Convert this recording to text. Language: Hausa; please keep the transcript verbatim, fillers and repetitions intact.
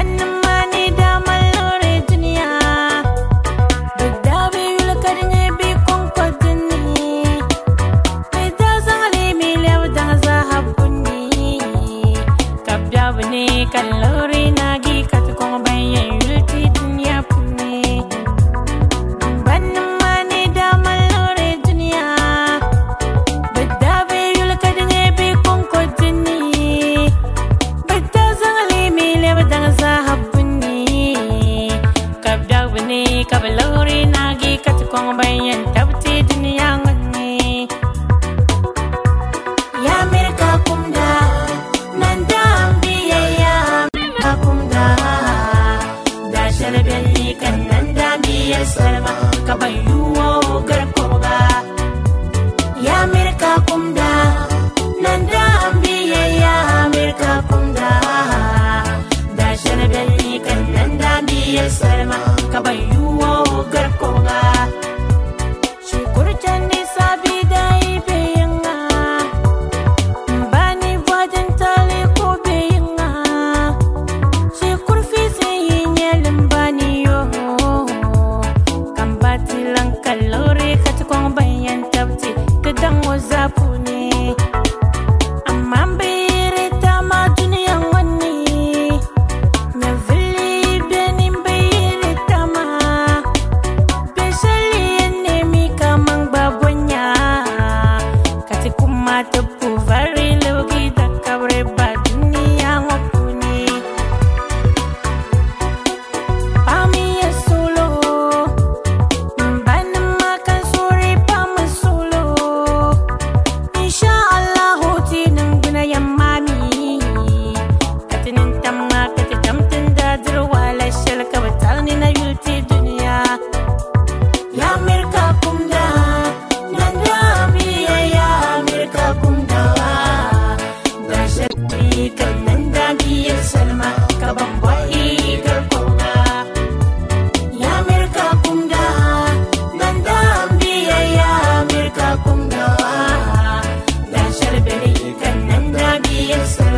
Kalori nagi kat kong bayan yulti dunia pune banam mani da malore dunia bada be yul kadne be kong ko dini bada zangali mi le bada zahabuni kabda bune kabalori nagi kat kong bayan tabti dunia ngani ya merka kumda nanda Salma kabayuwo garkoga ya Amerika kumda nanda ambiya ya Amerika kumda da shalbali kan nanda ambiya Salma kabayuwo garkoga shukurtan ni sabi dai beyanga bani wajen tale ko beyanga shukur fi sai nyelin bani yo kalori kati kong bayan tabti kedang wazapu ne amma bayre tama duniya wani me vili benin bayre tama besali ne mi kamang babonya kati kuma tapu vari logi da kabre ba duniya ngopuni pami solo Salma kabambwai garkoga ya Amerika kumda nanda ambiya ya Amerika kumda da sharbeli kan nanda biya